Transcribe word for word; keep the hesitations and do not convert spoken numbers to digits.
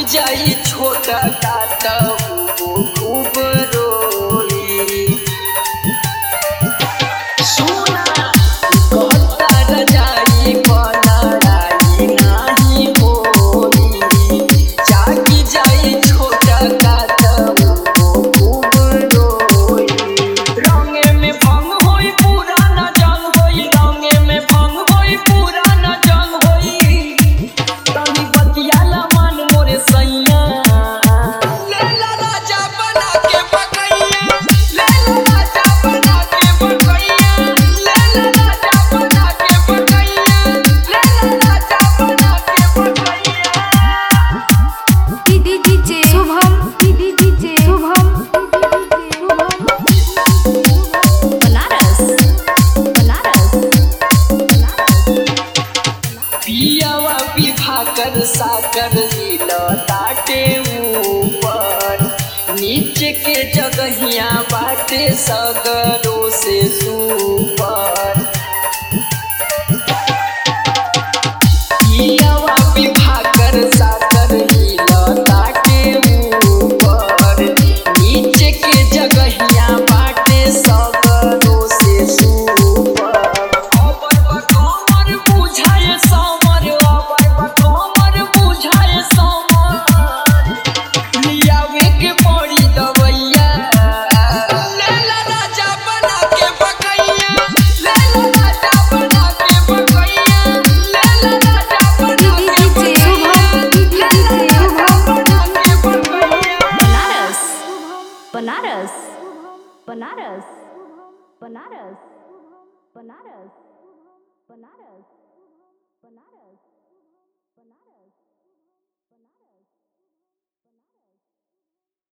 जाई छोटा काटा खूब रोई। सोना कहता रजाई बनाई नाही होई, जागी जाई छोटा काटा खूब रोई। रंगे में भंग होई पुराना जंग होई, रंगे में भंग होई पुराना जंग होई। तनी बतियाला मन मोरे सैया, लेला राजा बना के बकैया, लेला राजा बना के बकैया, लेला राजा बना के बकैया, लेला राजा बना के बकैया। दीदी डीजे शुभम, दीदी डीजे शुभम, बनारस बनारस पियावा विभाकर साकर लीला ताटे ऊपर, नीचे के जगहिया बाटे सगरों से सुपर। पियावा विभाकर साकर लीला ताटे ऊपर, नीचे के जगहिया बाटे सगरों से सुपर। अबर बकमर बुझाए समर, अबर बकमर बुझाए समर, लियावे के पड़ी दवैया, लेला राजा बना के बकैया, लेला राजा बना के बकैया, लेला राजा बना के बकैया, लेला राजा बना के बकैया। बनारस बनारस बनारस बनारस बनारस बनारस बनारस बनारस।